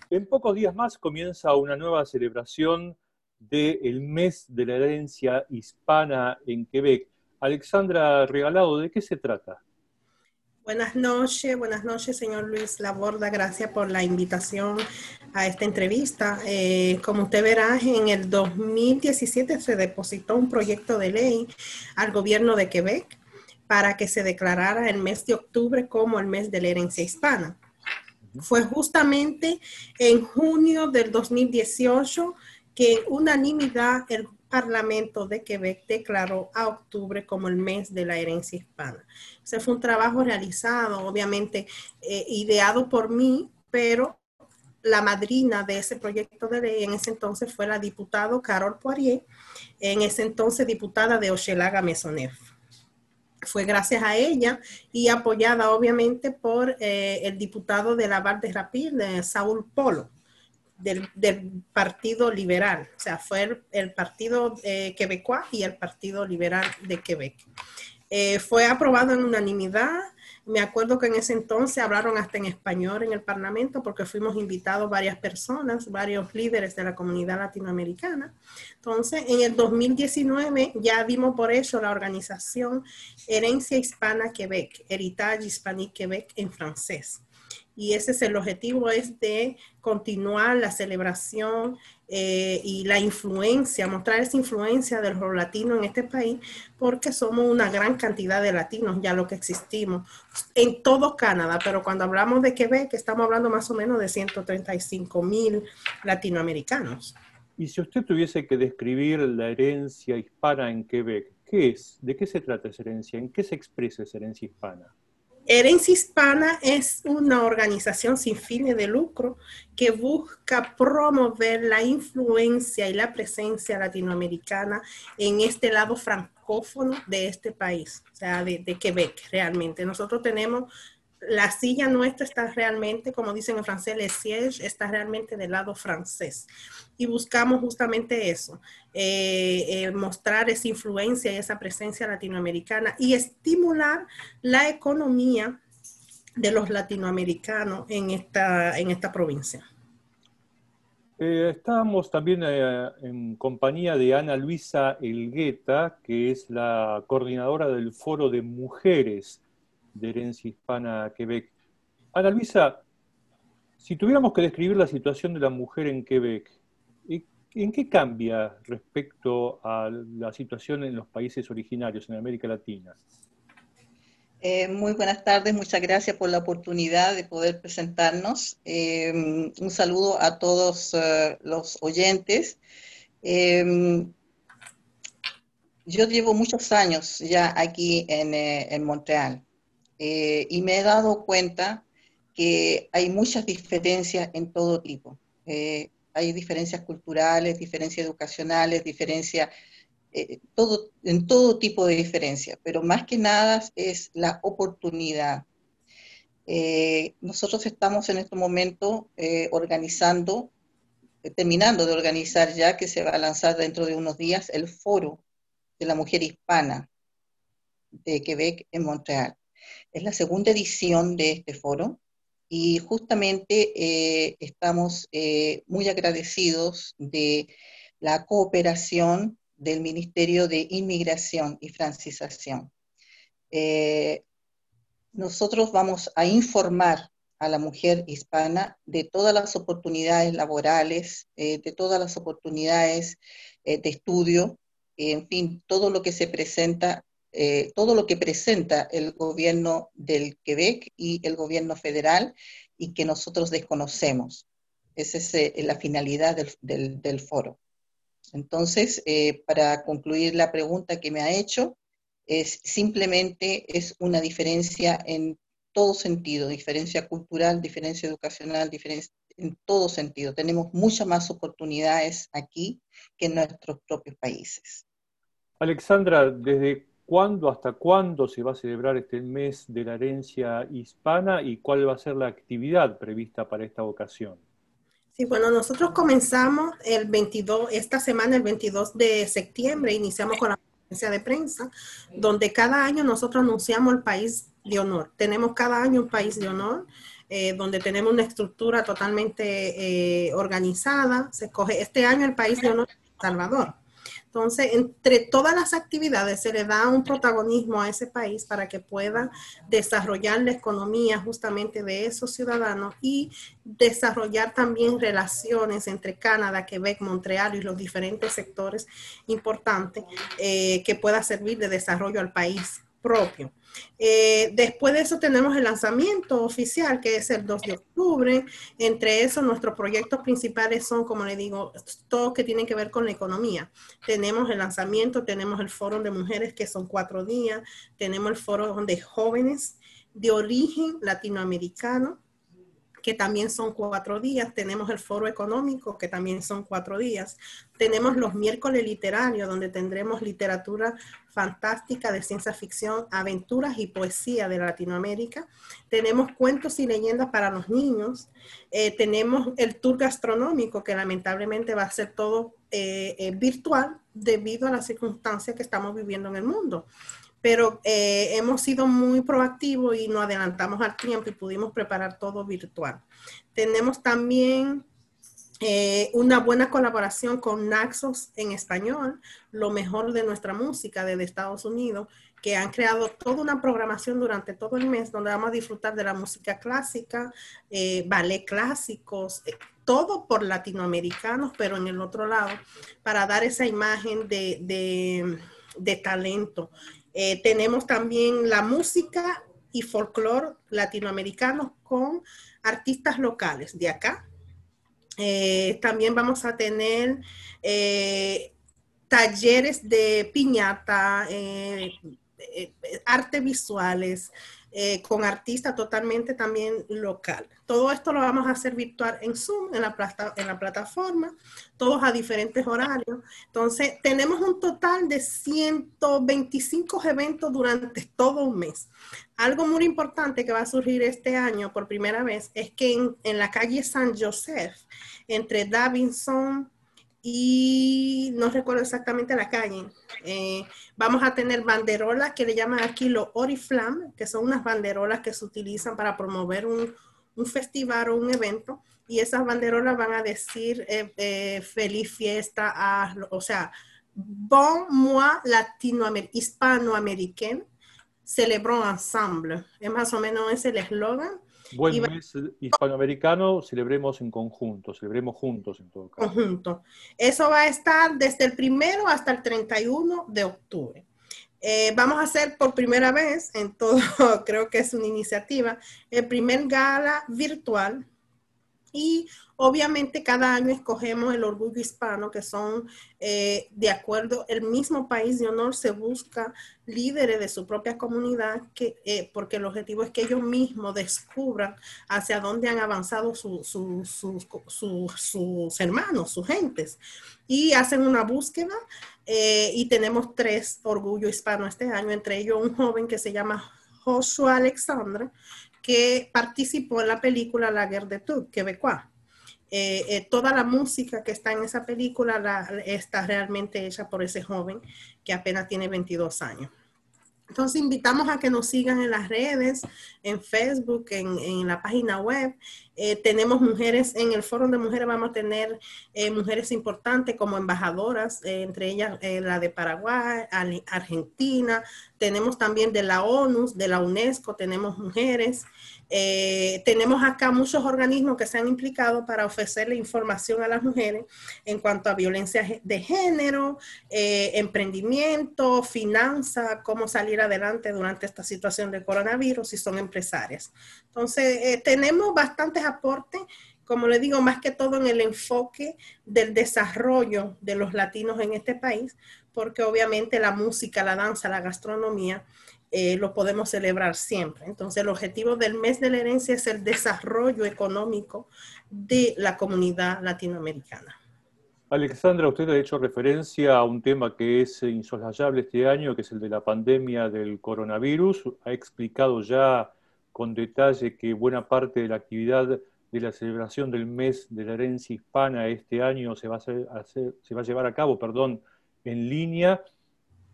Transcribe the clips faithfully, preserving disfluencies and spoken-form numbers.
En pocos días más comienza una nueva celebración del Mes de la Herencia Hispana en Quebec. Alexandra Regalado, ¿de qué se trata? Buenas noches, buenas noches, señor Luis Laborda. Gracias por la invitación a esta entrevista. Eh, como usted verá, en el dos mil diecisiete se depositó un proyecto de ley al gobierno de Quebec para que se declarara el mes de octubre como el mes de la herencia hispana. Uh-huh. Fue justamente en junio del dos mil dieciocho que en unanimidad el Parlamento de Quebec declaró a octubre como el mes de la herencia hispana. Ese fue un trabajo realizado, obviamente, eh, ideado por mí, pero la madrina de ese proyecto de ley en ese entonces fue la diputada Carole Poirier, en ese entonces diputada de Hochelaga Maisonneuve. Fue gracias a ella y apoyada obviamente por eh, el diputado de Laval de Rapide, Saúl Polo. Del, del Partido Liberal, o sea, fue el, el Partido eh, Quebecois y el Partido Liberal de Quebec. Eh, fue aprobado en unanimidad. Me acuerdo que en ese entonces hablaron hasta en español en el Parlamento porque fuimos invitados varias personas, varios líderes de la comunidad latinoamericana. Entonces, en el dos mil diecinueve ya vimos por eso la organización Herencia Hispana Quebec, Héritage Hispanique Quebec en francés. Y ese es el objetivo, es de continuar la celebración eh, y la influencia, mostrar esa influencia de los latinos en este país, porque somos una gran cantidad de latinos ya lo que existimos en todo Canadá, pero cuando hablamos de Quebec estamos hablando más o menos de ciento treinta y cinco mil latinoamericanos. Y si usted tuviese que describir la herencia hispana en Quebec, ¿qué es? ¿De qué se trata esa herencia? ¿En qué se expresa esa herencia hispana? Herencia Hispana es una organización sin fines de lucro que busca promover la influencia y la presencia latinoamericana en este lado francófono de este país, o sea, de, de Quebec realmente. Nosotros tenemos, la silla nuestra está realmente, como dicen en francés, le siège está realmente del lado francés. Y buscamos justamente eso, eh, eh, mostrar esa influencia y esa presencia latinoamericana y estimular la economía de los latinoamericanos en esta, en esta provincia. Eh, estábamos también eh, en compañía de Ana Luisa Elgueta, que es la coordinadora del Foro de Mujeres de Herencia Hispana Quebec. Ana Luisa, si tuviéramos que describir la situación de la mujer en Quebec, ¿en qué cambia respecto a la situación en los países originarios, en América Latina? Eh, muy buenas tardes, muchas gracias por la oportunidad de poder presentarnos. Eh, un saludo a todos uh, los oyentes. Eh, yo llevo muchos años ya aquí en, eh, en Montreal eh, y me he dado cuenta que hay muchas diferencias en todo tipo. Eh, hay diferencias culturales, diferencias educacionales, diferencias... Eh, todo, en todo tipo de diferencias, pero más que nada es la oportunidad. Eh, nosotros estamos en este momento eh, organizando, eh, terminando de organizar ya, que se va a lanzar dentro de unos días, el Foro de la Mujer Hispana de Quebec en Montreal. Es la segunda edición de este foro y justamente eh, estamos eh, muy agradecidos de la cooperación del Ministerio de Inmigración y Francización. Eh, nosotros vamos a informar a la mujer hispana de todas las oportunidades laborales, eh, de todas las oportunidades eh, de estudio, en fin, todo lo que se presenta, eh, todo lo que presenta el gobierno del Quebec y el gobierno federal y que nosotros desconocemos. Esa es eh, la finalidad del, del, del foro. Entonces, eh, para concluir la pregunta que me ha hecho, es simplemente es una diferencia en todo sentido, diferencia cultural, diferencia educacional, diferencia en todo sentido. Tenemos muchas más oportunidades aquí que en nuestros propios países. Alexandra, ¿desde cuándo hasta cuándo se va a celebrar este mes de la herencia hispana y cuál va a ser la actividad prevista para esta ocasión? Sí, bueno, nosotros comenzamos el veintidós, esta semana, el veintidós de septiembre, iniciamos con la conferencia de prensa, donde cada año nosotros anunciamos el país de honor. Tenemos cada año un país de honor, eh, donde tenemos una estructura totalmente eh, organizada. Se escoge este año el país de honor es El Salvador. Entonces, entre todas las actividades se le da un protagonismo a ese país para que pueda desarrollar la economía justamente de esos ciudadanos y desarrollar también relaciones entre Canadá, Quebec, Montreal y los diferentes sectores importantes eh, que pueda servir de desarrollo al país propio. Eh, después de eso tenemos el lanzamiento oficial, que es el dos de octubre. Entre eso, nuestros proyectos principales son, como le digo, todos que tienen que ver con la economía. Tenemos el lanzamiento, tenemos el foro de mujeres, que son cuatro días. Tenemos el foro de jóvenes de origen latinoamericano, que también son cuatro días. Tenemos el foro económico, que también son cuatro días. Tenemos los miércoles literarios, donde tendremos literatura fantástica de ciencia ficción, aventuras y poesía de Latinoamérica. Tenemos cuentos y leyendas para los niños. Eh, tenemos el tour gastronómico, que lamentablemente va a ser todo eh, eh, virtual debido a las circunstancias que estamos viviendo en el mundo. Pero eh, hemos sido muy proactivos y nos adelantamos al tiempo y pudimos preparar todo virtual. Tenemos también eh, una buena colaboración con Naxos en español, lo mejor de nuestra música desde Estados Unidos, que han creado toda una programación durante todo el mes donde vamos a disfrutar de la música clásica, eh, ballet clásicos, eh, todo por latinoamericanos, pero en el otro lado, para dar esa imagen de, de, de talento. Eh, tenemos también la música y folclore latinoamericanos con artistas locales de acá. Eh, también vamos a tener eh, talleres de piñata, eh, eh, artes visuales, eh, con artistas totalmente también local. Todo esto lo vamos a hacer virtual en Zoom, en la, plata, en la plataforma, todos a diferentes horarios. Entonces, tenemos un total de ciento veinticinco eventos durante todo un mes. Algo muy importante que va a surgir este año por primera vez es que en, en la calle San Joseph, entre Davidson y no recuerdo exactamente la calle, eh, vamos a tener banderolas que le llaman aquí los Oriflam, que son unas banderolas que se utilizan para promover un, un festival o un evento, y esas banderolas van a decir eh, eh, feliz fiesta, a, o sea, bon mois latinoamericain, hispanoaméricain, celebrons ensemble. Es más o menos ese el eslogan. Buen mes hispanoamericano, celebremos en conjunto, celebremos juntos en todo caso. Conjunto. Eso va a estar desde el primero hasta el treinta y uno de octubre. Eh, vamos a hacer por primera vez en todo, creo que es una iniciativa, el primer gala virtual. Y obviamente cada año escogemos el orgullo hispano, que son eh, de acuerdo, el mismo país de honor se busca líderes de su propia comunidad, que, eh, porque el objetivo es que ellos mismos descubran hacia dónde han avanzado su, su, su, su, sus hermanos, sus gentes, y hacen una búsqueda eh, y tenemos tres orgullos hispanos este año, entre ellos un joven que se llama Joshua Alexandre, que participó en la película La Guerre de Tout, quebecois. Eh, eh, toda la música que está en esa película la, está realmente hecha por ese joven que apenas tiene veintidós años. Entonces invitamos a que nos sigan en las redes, en Facebook, en, en la página web. Eh, tenemos mujeres, en el foro de mujeres vamos a tener eh, mujeres importantes como embajadoras, eh, entre ellas eh, la de Paraguay, Argentina. Tenemos también de la ONU, de la UNESCO, tenemos mujeres. Eh, tenemos acá muchos organismos que se han implicado para ofrecerle información a las mujeres en cuanto a violencia de género, eh, emprendimiento, finanzas, cómo salir adelante durante esta situación de coronavirus si son empresarias. Entonces, eh, tenemos bastantes aportes, como le digo, más que todo en el enfoque del desarrollo de los latinos en este país, porque obviamente la música, la danza, la gastronomía, Eh, lo podemos celebrar siempre. Entonces, el objetivo del mes de la herencia es el desarrollo económico de la comunidad latinoamericana. Alexandra, usted ha hecho referencia a un tema que es insoslayable este año, que es el de la pandemia del coronavirus. Ha explicado ya con detalle que buena parte de la actividad de la celebración del mes de la herencia hispana este año se va a, hacer, se va a llevar a cabo, perdón, en línea.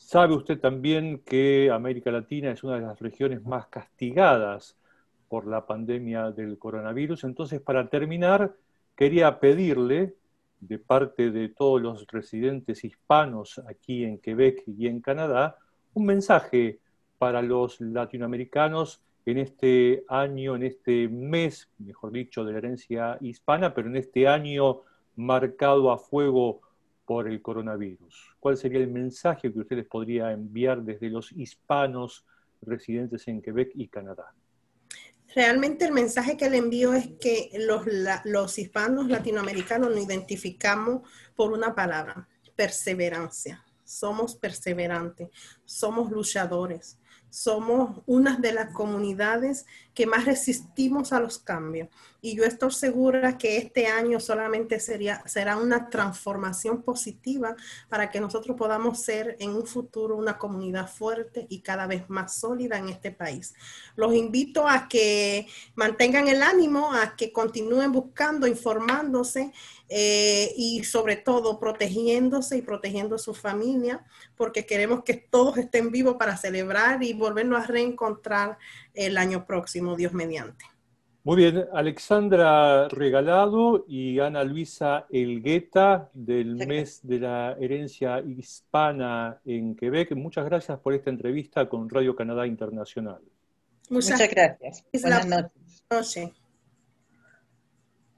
Sabe usted también que América Latina es una de las regiones más castigadas por la pandemia del coronavirus. Entonces, para terminar, quería pedirle, de parte de todos los residentes hispanos aquí en Quebec y en Canadá, un mensaje para los latinoamericanos en este año, en este mes, mejor dicho, de la herencia hispana, pero en este año marcado a fuego por el coronavirus. ¿Cuál sería el mensaje que usted les podría enviar desde los hispanos residentes en Quebec y Canadá? Realmente el mensaje que le envío es que los, la, los hispanos latinoamericanos nos identificamos por una palabra: perseverancia. Somos perseverantes, somos luchadores, somos una de las comunidades que más resistimos a los cambios. Y yo estoy segura que este año solamente sería, será una transformación positiva para que nosotros podamos ser en un futuro una comunidad fuerte y cada vez más sólida en este país. Los invito a que mantengan el ánimo, a que continúen buscando, informándose eh, y sobre todo protegiéndose y protegiendo a su familia, porque queremos que todos estén vivos para celebrar y volvernos a reencontrar el año próximo, Dios mediante. Muy bien, Alexandra Regalado y Ana Luisa Elgueta del mes de la herencia hispana en Quebec. Muchas gracias por esta entrevista con Radio Canadá Internacional. Muchas, Muchas gracias. Buenas noches.